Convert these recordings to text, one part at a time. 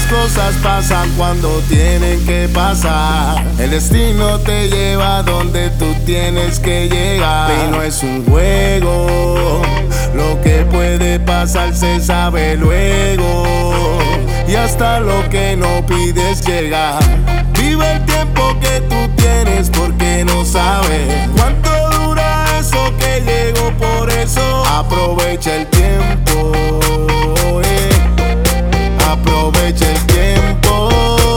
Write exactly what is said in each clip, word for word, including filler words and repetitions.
cosas pasan cuando tienen que pasar. El destino te lleva donde tú tienes que llegar. Y no es un juego, lo que puede pasar se sabe luego. Y hasta lo que no pides llega. Vive el tiempo que tú tienes porque no sabes cuánto dura eso que llegó. Por eso aprovecha el tiempo, eh. Aprovecha el tiempo,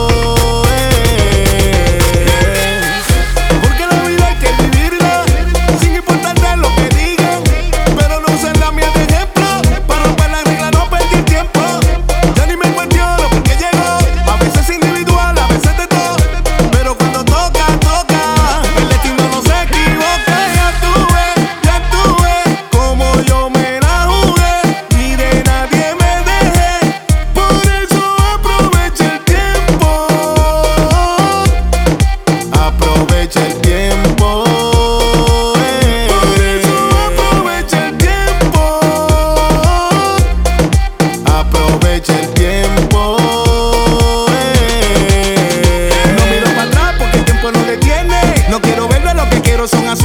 eh. Porque la vida hay que vivirla sin importarte lo que digan. Pero no usen la mía de ejemplo para romper la regla, no perder tiempo. Ya ni me cuestiono porque llego. A veces individual, a veces de todo. Pero cuando toca, toca. El destino no se equivoca. Ya tuve, ya tuve como yo me la jugué y de nadie me dejé. Por eso aprovecha el tiempo. Aprovecha el tiempo, eh. Por eso aprovecha el tiempo. Aprovecha el tiempo, eh. No miro para atrás porque el tiempo no detiene. No quiero verlo, lo que quiero son asuntos.